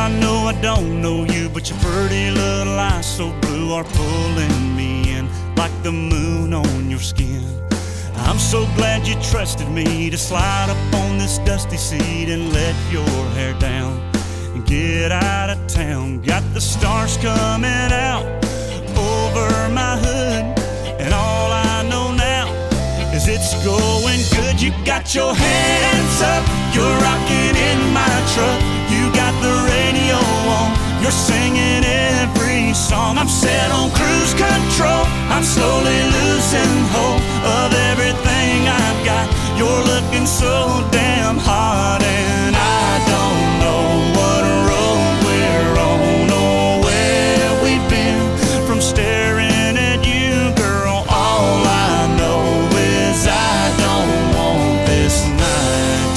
I know I don't know you, but your pretty little eyes so blue are pulling me in like the moon on your skin. I'm so glad you trusted me to slide up on this dusty seat and let your hair down and get out of town. Got the stars coming out over my hood, and all I know now is it's going good. You got your hands up, you're rocking in my truck. You got the radio on, you're singing every song. I'm set on cruise control, I'm slowly losing hope of everything I've got. You're looking so damn hot, and I don't know what road we're on or where we've been. From staring at you, girl, all I know is I don't want this night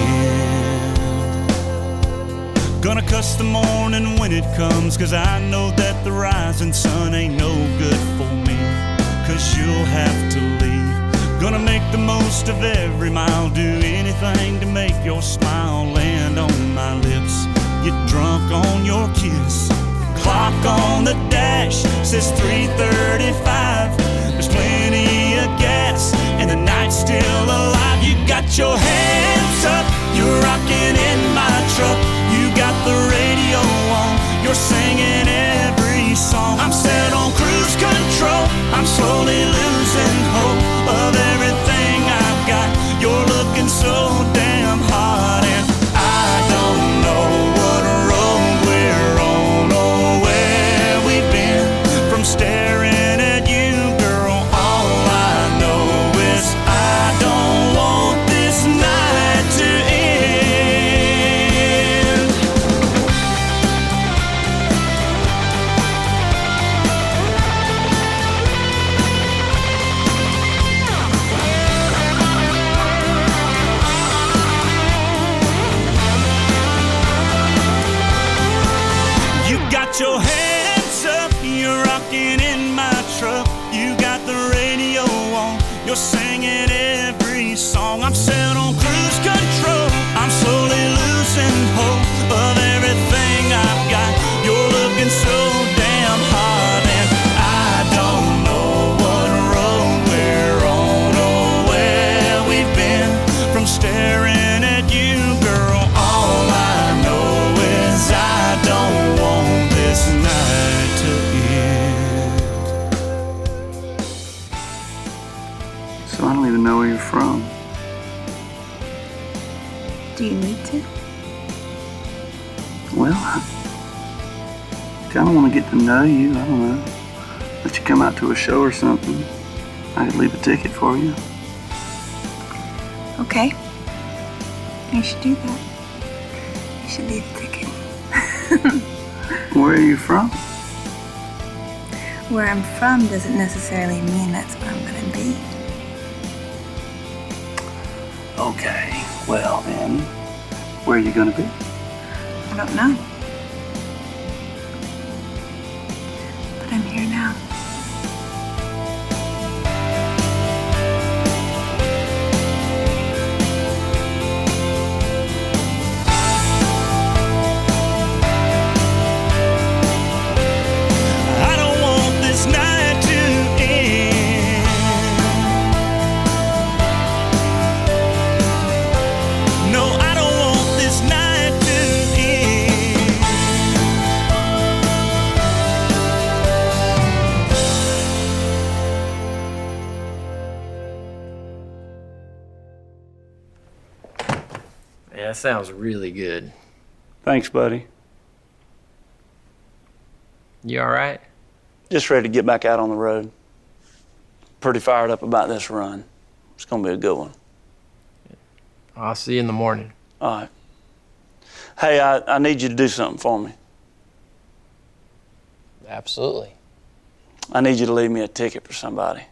to end. Gonna cuss the morning when it comes, 'cause I know that the rising sun ain't no good for me, 'cause you'll have to leave. Gonna make the most of every mile, do anything to make your smile land on my lips. Get drunk on your kiss. Clock on the dash says 3:35. There's plenty of gas and the night's still alive. You got your hands up, you're rocking in my truck. You got the radio on, you're singing every song. I'm set on cruise control, I'm slowly losing hope of everything I've got. You're looking so damn hot, and I don't know what road we're on or where we've been. From staring at you, girl, all I know is I don't want this night to end. You got your hands up, you're rocking in my truck. You got the radio on, you're singing every song. I'm set on cruise control, I'm slowly losing hope of everything I've got. You're looking so damn hot, and I don't know what road we're on or where we've been. From staring at you, girl, all I know is I don't want this night to end. So I don't even know where you're from. Do you need to? Well, I kind of want to get to know you. I don't know. Let you come out to a show or something. I could leave a ticket for you. Okay. You should do that. You should leave a ticket. Where are you from? Where I'm from doesn't necessarily mean that's where I'm gonna be. Okay, well then, where are you gonna be? I don't know. But I'm here now. I don't want this night to end. No, I don't want this night to end. Yeah, that sounds really good. Thanks, buddy. You all right? Just ready to get back out on the road. Pretty fired up about this run. It's gonna be a good one. I'll see you in the morning. All right. Hey, I need you to do something for me. Absolutely. I need you to leave me a ticket for somebody.